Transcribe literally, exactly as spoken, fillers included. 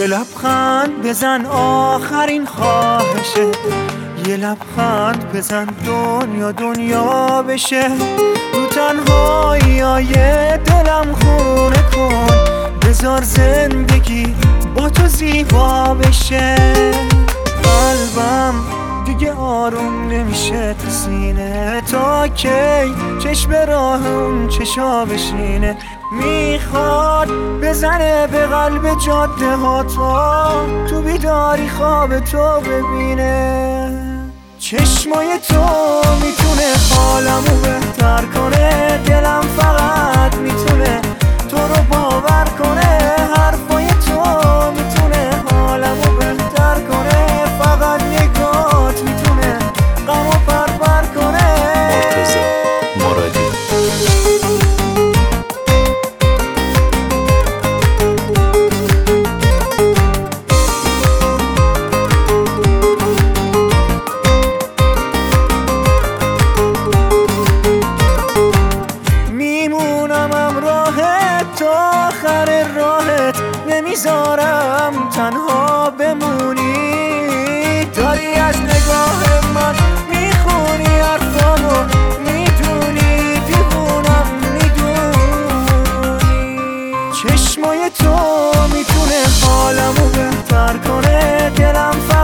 یه لبخند بزن آخرین خواهشه، یه لبخند بزن دنیا دنیا بشه. رو تنهایی دلم خونه کن، بذار زندگی با تو زیبا بشه. قلبم دیگه آروم نمیشه تو سینه، تا کی چشم راه اون چشا بشینه. میخواد بزنه به قلب جاده ها تا تو بیداری خواب تو ببینه. چشمای تو میتونه حالمو بهتر کنه، دلم فقط میتونه تو رو باور کنه. حرفای تو میتونه حالمو بهتر کنه، فقط نگات میتونه غمو پرپر کنه. مرتضی مرادی. تا آخر راهت نمیذارم تنها بمونی. داری از نگاه من میخونی حرفامو، میدونی دیوونم میدونی. چشمای تو میتونه حالمو بهتر کنه، دلم